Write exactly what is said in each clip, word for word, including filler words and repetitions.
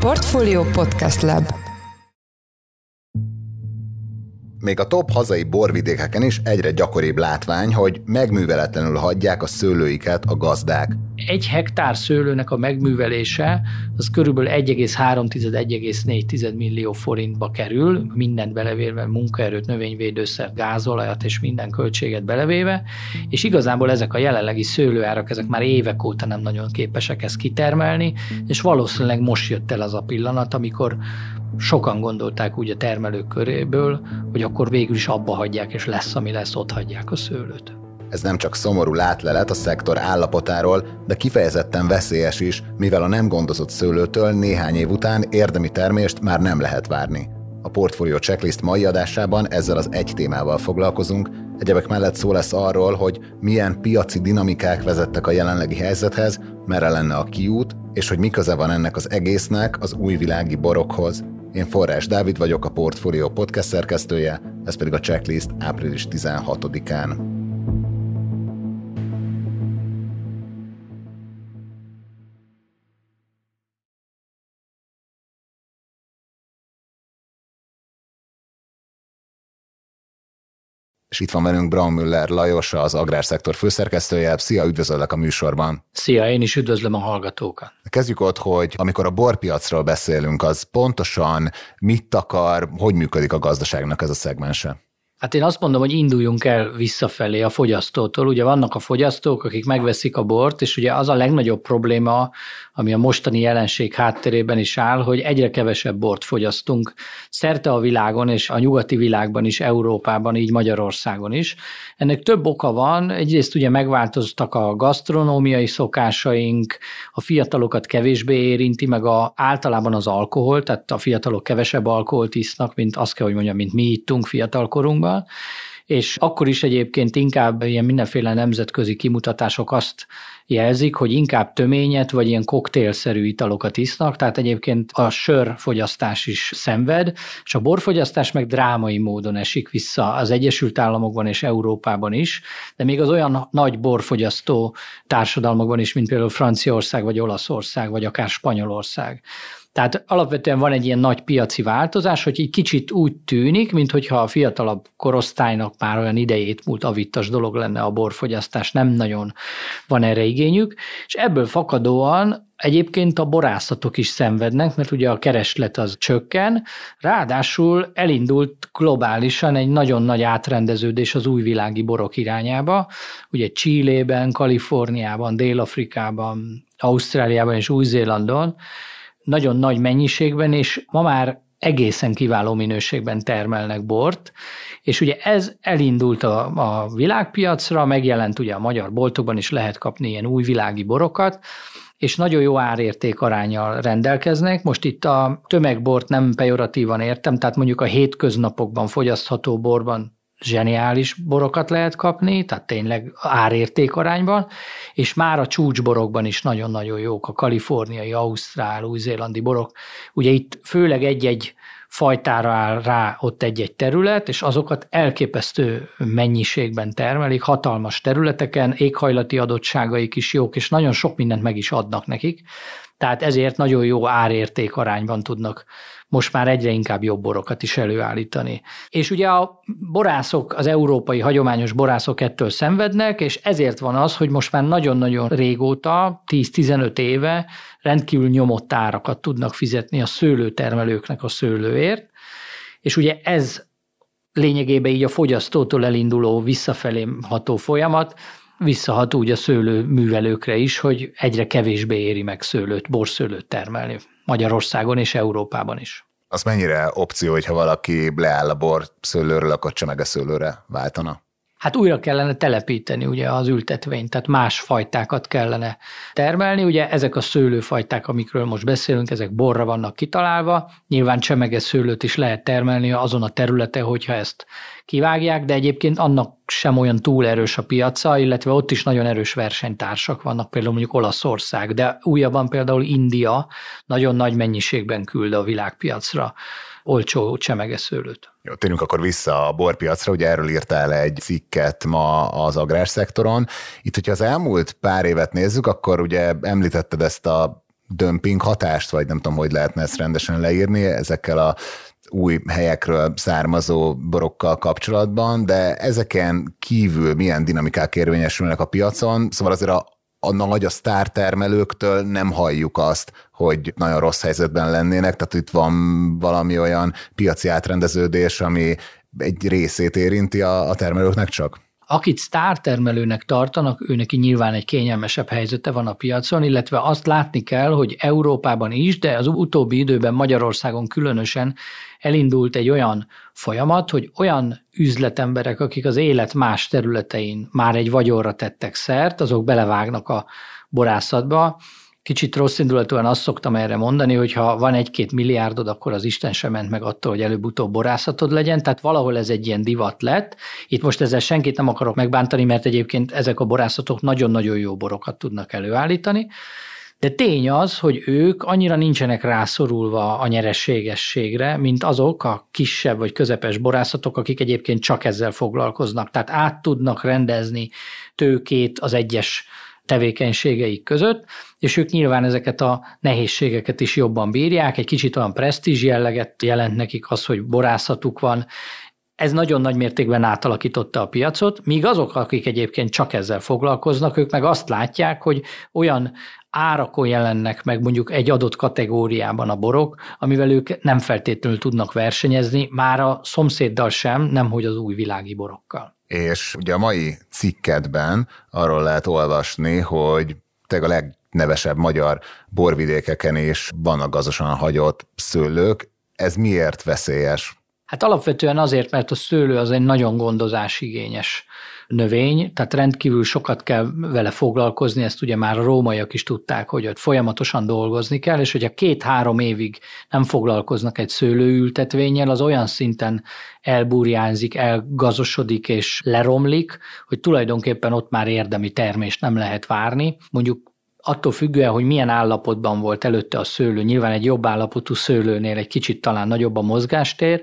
Portfolio Podcast Lab. Még a top hazai borvidékeken is egyre gyakoribb látvány, hogy megműveletlenül hagyják a szőlőiket a gazdák. Egy hektár szőlőnek a megművelése az körülbelül egy egész három - egy egész négy millió forintba kerül, mindent belevéve, munkaerőt, növényvédőszer, gázolajat és minden költséget belevéve, és igazából ezek a jelenlegi szőlőárak, ezek már évek óta nem nagyon képesek ezt kitermelni, és valószínűleg most jött el az a pillanat, amikor sokan gondolták úgy a termelők köréből, hogy akkor végül is abba hagyják, és lesz, ami lesz, ott hagyják a szőlőt. Ez nem csak szomorú látlelet a szektor állapotáról, de kifejezetten veszélyes is, mivel a nem gondozott szőlőtől néhány év után érdemi termést már nem lehet várni. A Portfolio Checklist mai adásában ezzel az egy témával foglalkozunk, egyebek mellett szó lesz arról, hogy milyen piaci dinamikák vezettek a jelenlegi helyzethez, merre lenne a kiút, és hogy mi köze van ennek az egésznek az újvilági borokhoz. Én Forrás Dávid vagyok, a Portfolio podcast szerkesztője, ez pedig a Checklist április tizenhatodikán. És itt van velünk Braunmüller Lajos, az Agrárszektor főszerkesztője. Szia, üdvözöllek a műsorban. Szia, én is üdvözlöm a hallgatókat. Kezdjük ott, hogy amikor a borpiacról beszélünk, az pontosan mit akar, hogy működik a gazdaságnak ez a szegmense? Hát én azt mondom, hogy induljunk el visszafelé a fogyasztótól. Ugye vannak a fogyasztók, akik megveszik a bort, és ugye az a legnagyobb probléma, ami a mostani jelenség hátterében is áll, hogy egyre kevesebb bort fogyasztunk szerte a világon, és a nyugati világban is, Európában, így Magyarországon is. Ennek több oka van. Egyrészt ugye megváltoztak a gasztronómiai szokásaink, a fiatalokat kevésbé érinti, meg a, általában az alkohol, tehát a fiatalok kevesebb alkoholt isznak, mint azt kell, hogy mondjam, mint mi ittunk fiatalkorunkban. És akkor is egyébként inkább ilyen mindenféle nemzetközi kimutatások azt jelzik, hogy inkább töményet vagy ilyen koktélszerű italokat isznak, tehát egyébként a sörfogyasztás is szenved, és a borfogyasztás meg drámai módon esik vissza az Egyesült Államokban és Európában is, de még az olyan nagy borfogyasztó társadalmakban is, mint például Franciaország, vagy Olaszország, vagy akár Spanyolország. Tehát alapvetően van egy ilyen nagy piaci változás, hogy egy kicsit úgy tűnik, mintha a fiatalabb korosztálynak már olyan idejét múlt avittas dolog lenne a borfogyasztás, nem nagyon van erre igényük, és ebből fakadóan egyébként a borászatok is szenvednek, mert ugye a kereslet az csökken, ráadásul elindult globálisan egy nagyon nagy átrendeződés az újvilági borok irányába, ugye Chilében, Kaliforniában, Dél-Afrikában, Ausztráliában és Új-Zélandon, nagyon nagy mennyiségben, és ma már egészen kiváló minőségben termelnek bort, és ugye ez elindult a, a világpiacra, megjelent ugye a magyar boltokban is lehet kapni ilyen újvilági borokat, és nagyon jó árérték aránnyal rendelkeznek. Most itt a tömegbort nem pejoratívan értem, tehát mondjuk a hétköznapokban fogyasztható borban zseniális borokat lehet kapni, tehát tényleg árérték arányban, és már a csúcsborokban is nagyon-nagyon jók a kaliforniai, ausztrál, új-zélandi borok. Ugye itt főleg egy-egy fajtára áll rá ott egy-egy terület, és azokat elképesztő mennyiségben termelik, hatalmas területeken, éghajlati adottságaik is jók, és nagyon sok mindent meg is adnak nekik, tehát ezért nagyon jó árérték arányban tudnak most már egyre inkább jobb borokat is előállítani. És ugye a borászok, az európai hagyományos borászok ettől szenvednek, és ezért van az, hogy most már nagyon-nagyon régóta, tíz-tizenöt éve rendkívül nyomott árakat tudnak fizetni a szőlőtermelőknek a szőlőért, és ugye ez lényegében így a fogyasztótól elinduló visszafelé ható folyamat, visszahat úgy a szőlőművelőkre is, hogy egyre kevésbé éri meg szőlőt, borszőlőt termelni Magyarországon és Európában is. Az mennyire opció, hogyha valaki leáll a borszőlőről, akkor csemegeszőlőre váltana? Hát újra kellene telepíteni ugye az ültetvényt, tehát más fajtákat kellene termelni. Ugye ezek a szőlőfajták, amikről most beszélünk, ezek borra vannak kitalálva. Nyilván csemegeszőlőt is lehet termelni azon a területen, hogyha ezt kivágják, de egyébként annak sem olyan túl erős a piaca, illetve ott is nagyon erős versenytársak vannak, például mondjuk Olaszország, de újabban például India nagyon nagy mennyiségben küld a világpiacra olcsó csemegeszőlőt. Jó, térjünk akkor vissza a borpiacra, ugye erről írtál egy cikket ma az agrárszektoron. Itt, hogyha az elmúlt pár évet nézzük, akkor ugye említetted ezt a dömping hatást, vagy nem tudom, hogy lehetne ezt rendesen leírni ezekkel a új helyekről származó borokkal kapcsolatban, de ezeken kívül milyen dinamikák érvényesülnek a piacon, szóval azért a, a nagy, a sztártermelőktől nem halljuk azt, hogy nagyon rossz helyzetben lennének, tehát itt van valami olyan piaci átrendeződés, ami egy részét érinti a, a termelőknek csak? Akit sztártermelőnek tartanak, ő neki nyilván egy kényelmesebb helyzete van a piacon, illetve azt látni kell, hogy Európában is, de az utóbbi időben Magyarországon különösen elindult egy olyan folyamat, hogy olyan üzletemberek, akik az élet más területein már egy vagyonra tettek szert, azok belevágnak a borászatba. Kicsit rosszindulatúan azt szoktam erre mondani, hogy ha van egy-két milliárdod, akkor az Isten sem ment meg attól, hogy előbb-utóbb borászatod legyen, tehát valahol ez egy ilyen divat lett. Itt most ezzel senkit nem akarok megbántani, mert egyébként ezek a borászatok nagyon-nagyon jó borokat tudnak előállítani, de tény az, hogy ők annyira nincsenek rászorulva a nyereségességre, mint azok a kisebb vagy közepes borászatok, akik egyébként csak ezzel foglalkoznak. Tehát át tudnak rendezni tőkét az egyes tevékenységeik között, és ők nyilván ezeket a nehézségeket is jobban bírják, egy kicsit olyan presztízs jelleget jelent nekik az, hogy borászatuk van. Ez nagyon nagy mértékben átalakította a piacot, míg azok, akik egyébként csak ezzel foglalkoznak, ők meg azt látják, hogy olyan árakon jelennek meg mondjuk egy adott kategóriában a borok, amivel ők nem feltétlenül tudnak versenyezni, már a szomszéddal sem, nemhogy az újvilági borokkal. És ugye a mai cikkedben arról lehet olvasni, hogy te a legnevesebb magyar borvidékeken is vannak gazdasan hagyott szőlők. Ez miért veszélyes? Hát alapvetően azért, mert a szőlő az egy nagyon gondozásigényes növény, tehát rendkívül sokat kell vele foglalkozni, ezt ugye már a rómaiak is tudták, hogy ott folyamatosan dolgozni kell, és hogyha két-három évig nem foglalkoznak egy szőlőültetvényel, az olyan szinten elburjánzik, elgazosodik és leromlik, hogy tulajdonképpen ott már érdemi termést nem lehet várni. Mondjuk attól függően, hogy milyen állapotban volt előtte a szőlő, nyilván egy jobb állapotú szőlőnél egy kicsit talán nagyobb a mozgástér,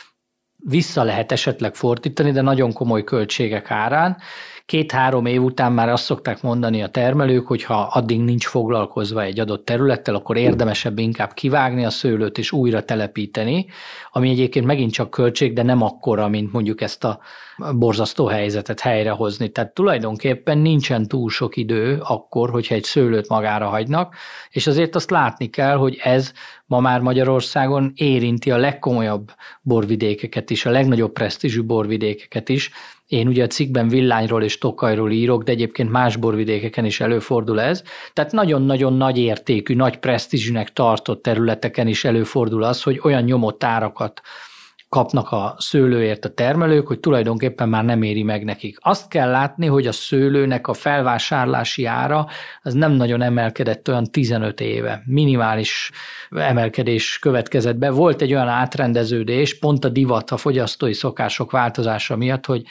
vissza lehet esetleg fordítani, de nagyon komoly költségek árán. Két-három év után már azt szokták mondani a termelők, hogy ha addig nincs foglalkozva egy adott területtel, akkor érdemesebb inkább kivágni a szőlőt és újra telepíteni, ami egyébként megint csak költség, de nem akkora, mint mondjuk ezt a borzasztó helyzetet helyrehozni. Tehát tulajdonképpen nincsen túl sok idő akkor, hogyha egy szőlőt magára hagynak, és azért azt látni kell, hogy ez ma már Magyarországon érinti a legkomolyabb borvidékeket is, a legnagyobb presztízsű borvidékeket is. Én ugye a cikkben Villányról és Tokajról írok, de egyébként más borvidékeken is előfordul ez. Tehát nagyon-nagyon nagy értékű, nagy presztízsűnek tartott területeken is előfordul az, hogy olyan nyomott árakat kapnak a szőlőért a termelők, hogy tulajdonképpen már nem éri meg nekik. Azt kell látni, hogy a szőlőnek a felvásárlási ára az nem nagyon emelkedett olyan tizenöt éve. Minimális emelkedés következett be. Volt egy olyan átrendeződés, pont a divat, a fogyasztói szokások változása miatt, hogy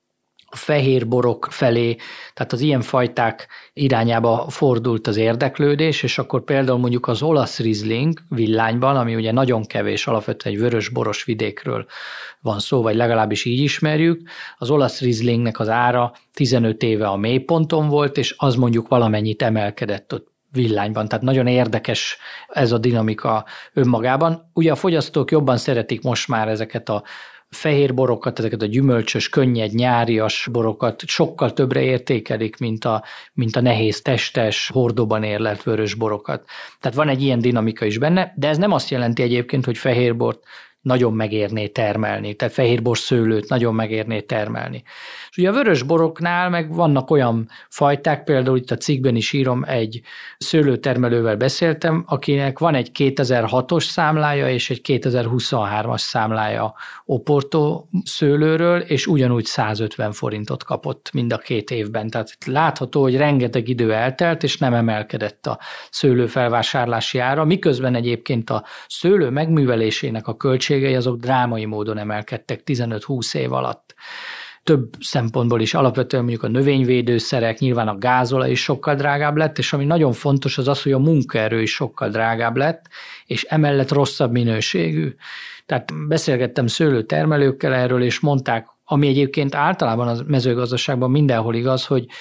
a fehér borok felé, tehát az ilyen fajták irányába fordult az érdeklődés, és akkor például mondjuk az olasz Riesling Villányban, ami ugye nagyon kevés, alapvetően egy vörös boros vidékről van szó, vagy legalábbis így ismerjük, az olasz Rieslingnek az ára tizenöt éve a mélyponton volt, és az mondjuk valamennyit emelkedett ott Villányban. Tehát nagyon érdekes ez a dinamika önmagában. Ugye a fogyasztók jobban szeretik most már ezeket a fehér borokat, ezeket a gyümölcsös, könnyed, nyárias borokat sokkal többre értékelik, mint a, mint a nehéz, testes, hordóban érlelt vörös borokat. Tehát van egy ilyen dinamika is benne, de ez nem azt jelenti egyébként, hogy fehérbort nagyon megérné termelni, tehát fehérbor szőlőt nagyon megérné termelni. És ugye a vörös boroknál meg vannak olyan fajták, például itt a cikkben is írom, egy szőlőtermelővel beszéltem, akinek van egy kétezer-hatos számlája és egy kétezer-huszonhármas számlája Oporto szőlőről, és ugyanúgy százötven forintot kapott mind a két évben. Tehát látható, hogy rengeteg idő eltelt, és nem emelkedett a szőlő felvásárlási ára, miközben egyébként a szőlő megművelésének a költség azok drámai módon emelkedtek tizenöt-húsz év alatt. Több szempontból is, alapvetően mondjuk a növényvédőszerek, nyilván a gázolaj is sokkal drágább lett, és ami nagyon fontos az az, hogy a munkaerő is sokkal drágább lett, és emellett rosszabb minőségű. Tehát beszélgettem szőlőtermelőkkel erről, és mondták, ami egyébként általában a mezőgazdaságban mindenhol igaz, hogy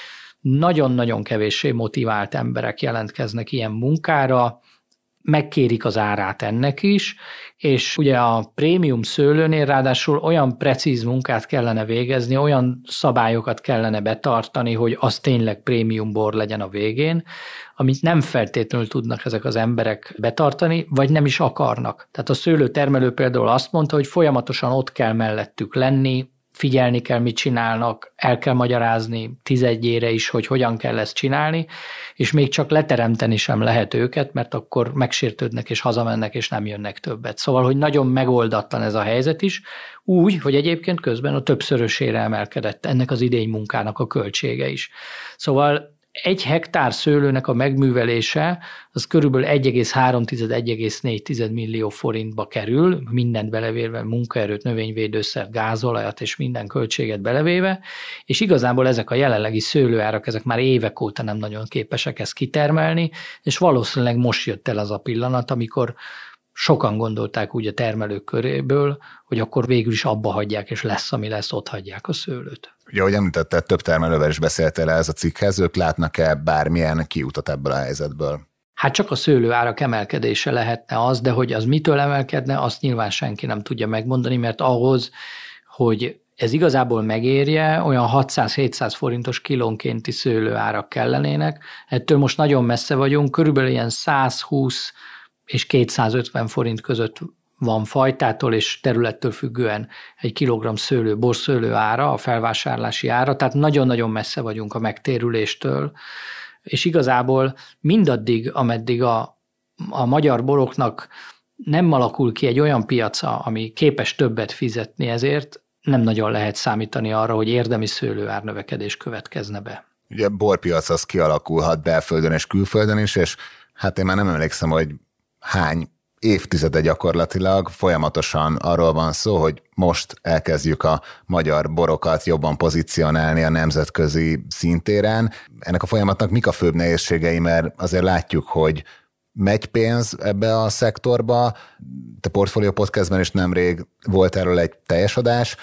nagyon-nagyon kevéssé motivált emberek jelentkeznek ilyen munkára, megkérik az árát ennek is, és ugye a prémium szőlőnél ráadásul olyan precíz munkát kellene végezni, olyan szabályokat kellene betartani, hogy az tényleg prémium bor legyen a végén, amit nem feltétlenül tudnak ezek az emberek betartani, vagy nem is akarnak. Tehát a szőlőtermelő például azt mondta, hogy folyamatosan ott kell mellettük lenni, figyelni kell, mit csinálnak, el kell magyarázni tizedjére is, hogy hogyan kell ezt csinálni, és még csak leteremteni sem lehet őket, mert akkor megsértődnek és hazamennek, és nem jönnek többet. Szóval, hogy nagyon megoldatlan ez a helyzet is, úgy, hogy egyébként közben a többszörösére emelkedett ennek az idénymunkának a költsége is. Szóval egy hektár szőlőnek a megművelése az körülbelül egy egész három - egy egész négy millió forintba kerül, mindent belevérve, munkaerőt, növényvédőszert, gázolajat és minden költséget belevéve, és igazából ezek a jelenlegi szőlőárak, ezek már évek óta nem nagyon képesek ezt kitermelni, és valószínűleg most jött el az a pillanat, amikor sokan gondolták úgy a termelők köréből, hogy akkor végül is abba hagyják, és lesz, ami lesz, ott hagyják a szőlőt. Ugye, ahogy említetted, több termelővel is beszéltél ez a cikkhez, ők látnak-e bármilyen kiutat ebből a helyzetből? Hát csak a szőlőárak emelkedése lehetne az, de hogy az mitől emelkedne, azt nyilván senki nem tudja megmondani, mert ahhoz, hogy ez igazából megérje, olyan hatszáz-hétszáz forintos kilónkénti szőlőárak kellenének. Ettől most nagyon messze vagyunk, körülbelül ilyen százhúsz és kétszázötven forint között van fajtától és területtől függően egy kilogramm szőlő, borszőlő ára, a felvásárlási ára, tehát nagyon-nagyon messze vagyunk a megtérüléstől, és igazából mindaddig, ameddig a, a magyar boroknak nem alakul ki egy olyan piaca, ami képes többet fizetni ezért, nem nagyon lehet számítani arra, hogy érdemi szőlőár növekedés következne be. Ugye borpiac az kialakulhat belföldön és külföldön is, és hát én már nem emlékszem, hogy hány évtizede gyakorlatilag folyamatosan arról van szó, hogy most elkezdjük a magyar borokat jobban pozícionálni a nemzetközi szintéren. Ennek a folyamatnak mik a főbb nehézségei, mert azért látjuk, hogy megy pénz ebbe a szektorba. Te Portfolio Podcastben is nemrég volt erről egy teljes adás,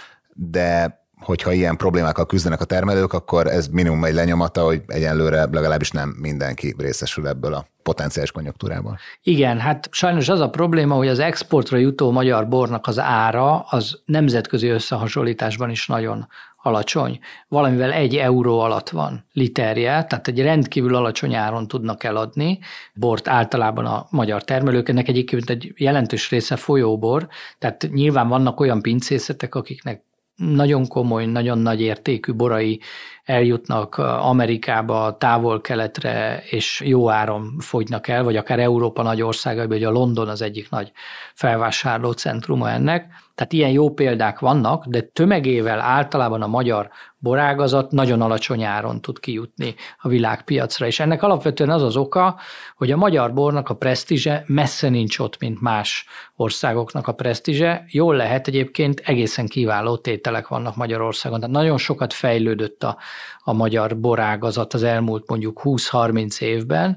de hogyha ilyen problémákkal küzdenek a termelők, akkor ez minimum egy lenyomata, hogy egyenlőre legalábbis nem mindenki részesül ebből a potenciális konjunktúrából. Igen, hát sajnos az a probléma, hogy az exportra jutó magyar bornak az ára az nemzetközi összehasonlításban is nagyon alacsony. Valamivel egy euró alatt van literje, tehát egy rendkívül alacsony áron tudnak eladni bort általában a magyar termelők. Ennek egyébként egy jelentős része folyóbor, tehát nyilván vannak olyan pincészetek, akiknek nagyon komoly, nagyon nagy értékű borai eljutnak Amerikába, távol-keletre, és jó áron fogynak el, vagy akár Európa nagy országaiban, ugye a London az egyik nagy felvásárló centruma ennek. Tehát ilyen jó példák vannak, de tömegével általában a magyar borágazat nagyon alacsony áron tud kijutni a világpiacra, és ennek alapvetően az az oka, hogy a magyar bornak a presztízse messze nincs ott, mint más országoknak a presztízse. Jól lehet egyébként, egészen kiváló tételek vannak Magyarországon, tehát nagyon sokat fejlődött a, a magyar borágazat az elmúlt mondjuk húsz-harminc évben,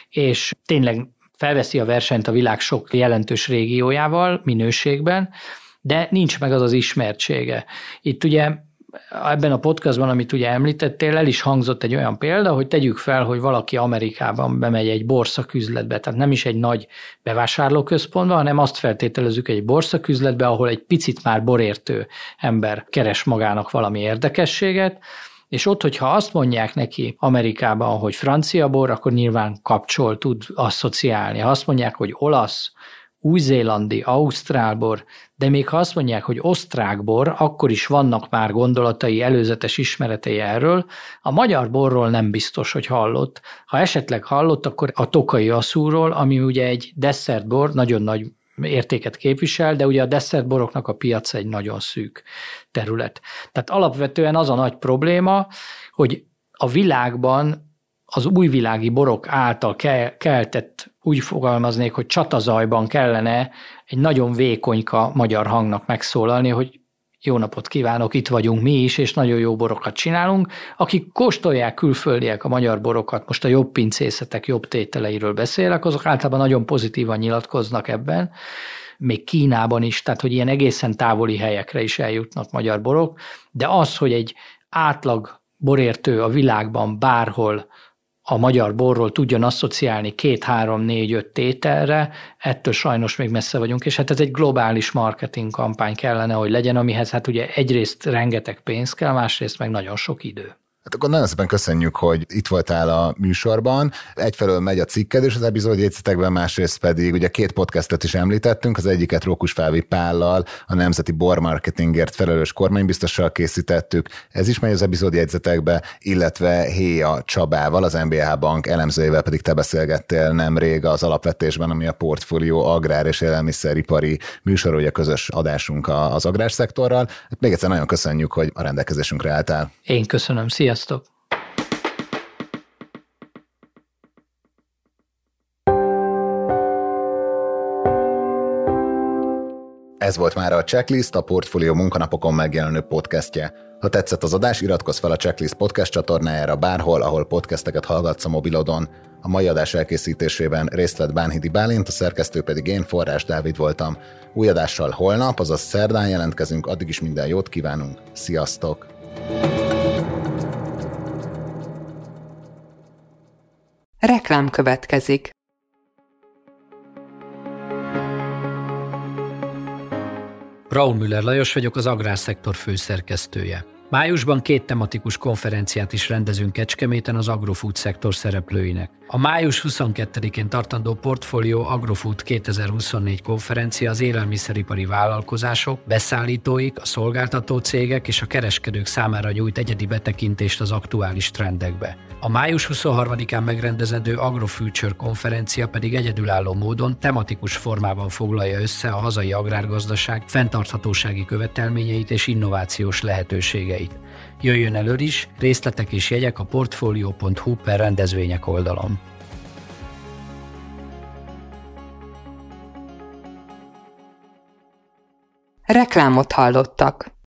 és tényleg felveszi a versenyt a világ sok jelentős régiójával minőségben, de nincs meg az az ismertsége. Itt ugye ebben a podcastban, amit ugye említettél, el is hangzott egy olyan példa, hogy tegyük fel, hogy valaki Amerikában bemegy egy borszaküzletbe, tehát nem is egy nagy bevásárlóközpontba, hanem azt feltételezzük egy borszaküzletbe, ahol egy picit már borértő ember keres magának valami érdekességet, és ott, hogyha azt mondják neki Amerikában, hogy francia bor, akkor nyilván kapcsol, tud asszociálni. Ha azt mondják, hogy olasz, új-zélandi, ausztrál bor, de még ha azt mondják, hogy osztrák bor, akkor is vannak már gondolatai, előzetes ismeretei erről. A magyar borról nem biztos, hogy hallott. Ha esetleg hallott, akkor a tokai asszúról, ami ugye egy desszertbor, nagyon nagy értéket képvisel, de ugye a desszertboroknak a piaca egy nagyon szűk terület. Tehát alapvetően az a nagy probléma, hogy a világban az újvilági borok által keltett, úgy fogalmaznék, hogy csatazajban kellene egy nagyon vékonyka magyar hangnak megszólalni, hogy jó napot kívánok, itt vagyunk mi is, és nagyon jó borokat csinálunk. Akik kóstolják külföldiek a magyar borokat, most a jobb pincészetek jobb tételeiről beszélek, azok általában nagyon pozitívan nyilatkoznak ebben, még Kínában is, tehát hogy ilyen egészen távoli helyekre is eljutnak magyar borok, de az, hogy egy átlag borértő a világban bárhol a magyar borról tudjon asszociálni két, három, négy, öt tételre, ettől sajnos még messze vagyunk, és hát ez egy globális marketing kampány kellene, hogy legyen, amihez hát ugye egyrészt rengeteg pénz kell, másrészt meg nagyon sok idő. Hát akkor nagyon szépen köszönjük, hogy itt voltál a műsorban. Egyfelől megy a cikked és az epizódjegyzetekben, másrészt pedig ugye két podcastet is említettünk, az egyiket Rókusfalvi Pállal, a Nemzeti Bormarketingért felelős kormánybiztossal készítettük, ez is megy az epizódjegyzetekbe, illetve Héja Csabával, az en bé há Bank elemzőjével pedig te beszélgettél nemrég az Alapvetésben, ami a Portfólió agrár és élelmiszeripari műsor, ugye közös adásunk az agrárszektorral. Hát még egyszer nagyon köszönjük, hogy a rendelkezésünkre álltál. Én köszönöm, szia! Sziasztok! Ez volt már a Checklist, a Portfólió munkanapokon megjelenő podcastje. Ha tetszett az adás, iratkozz fel a Checklist podcast csatornájára bárhol, ahol podcasteket hallgatsz a mobilodon. A mai adás elkészítésében részt vett Bánhidi Bálint, a szerkesztő pedig én, Forrás Dávid voltam. Új adással holnap, azaz szerdán jelentkezünk, addig is minden jót kívánunk. Sziasztok! Reklám következik. Braun Müller Lajos vagyok, az agrárszektor főszerkesztője. Májusban két tematikus konferenciát is rendezünk Kecskeméten az agrofood szektor szereplőinek. A május huszonkettedikén tartandó Portfólió Agrofood kétezer-huszonnégy konferencia az élelmiszeripari vállalkozások, beszállítóik, a szolgáltató cégek és a kereskedők számára nyújt egyedi betekintést az aktuális trendekbe. A május huszonharmadikán megrendezendő AgroFuture konferencia pedig egyedülálló módon tematikus formában foglalja össze a hazai agrárgazdaság fenntarthatósági követelményeit és innovációs lehetőségeit. Jöjjön elő is, részletek és jegyek a portfolio pont hu per rendezvények oldalon. Reklámot hallottak.